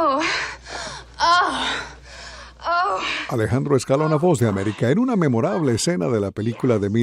Alejandro Escalona, Voz de América, en una memorable escena de la película de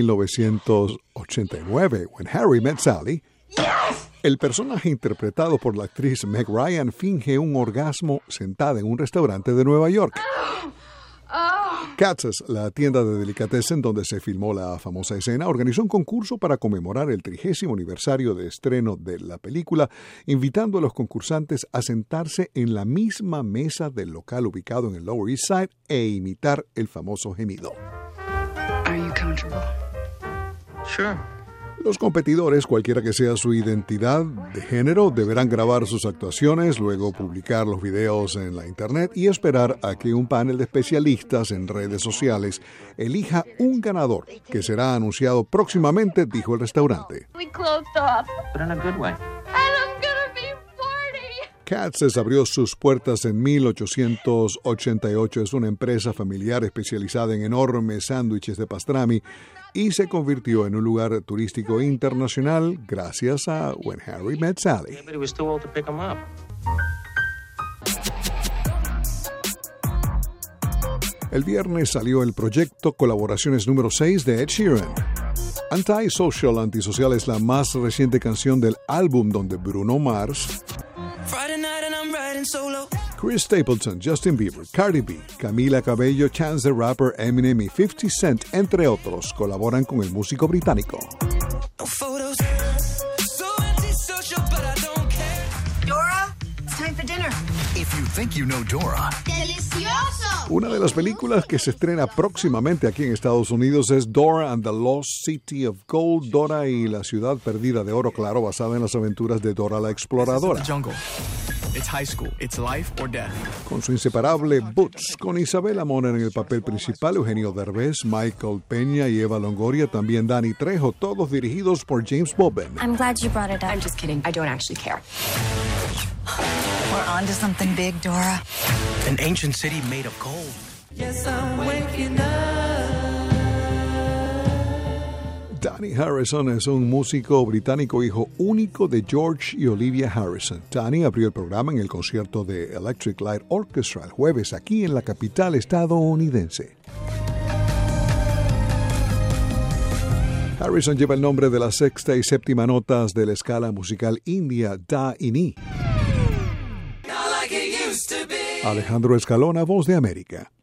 1989, When Harry Met Sally, el personaje interpretado por la actriz Meg Ryan finge un orgasmo sentada en un restaurante de Nueva York. Katz's, la tienda de delicatessen donde se filmó la famosa escena, organizó un concurso para conmemorar el 30º aniversario de estreno de la película, invitando a los concursantes a sentarse en la misma mesa del local ubicado en el Lower East Side e imitar el famoso gemido. Are you comfortable? Sure. Los competidores, cualquiera que sea su identidad de género, deberán grabar sus actuaciones, luego publicar los videos en la internet y esperar a que un panel de especialistas en redes sociales elija un ganador, que será anunciado próximamente, dijo el restaurante. We closed off. But in a good way. And I'm gonna be 40. Katz's abrió sus puertas en 1888. Es una empresa familiar especializada en enormes sándwiches de pastrami y se convirtió en un lugar turístico internacional gracias a When Harry Met Sally. Yeah, but he was too old to pick him up. El viernes salió el proyecto Colaboraciones número 6 de Ed Sheeran. Antisocial, Antisocial es la más reciente canción del álbum donde Bruno Mars, Chris Stapleton, Justin Bieber, Cardi B, Camila Cabello, Chance the Rapper, Eminem y 50 Cent, entre otros, colaboran con el músico británico. Dora, it's time for dinner. If you think you know Dora. ¡Delicioso! Una de las películas que se estrena próximamente aquí en Estados Unidos es Dora and the Lost City of Gold, Dora y la Ciudad Perdida de Oro Claro, basada en las aventuras de Dora la Exploradora. It's high school. It's life or death. Con su inseparable Boots, con Isabela Moner en el papel principal, Eugenio Derbez, Michael Peña y Eva Longoria, también Danny Trejo, todos dirigidos por James Bobbin. I'm glad you brought it up. I'm just kidding. I don't actually care. We're on to something big, Dora. An ancient city made of gold. Yes, I'm waking up. Danny Harrison es un músico británico hijo único de George y Olivia Harrison. Danny abrió el programa en el concierto de Electric Light Orchestra el jueves aquí en la capital estadounidense. Harrison lleva el nombre de la sexta y séptima notas de la escala musical india Da y Ni. Alejandro Escalona, Voz de América.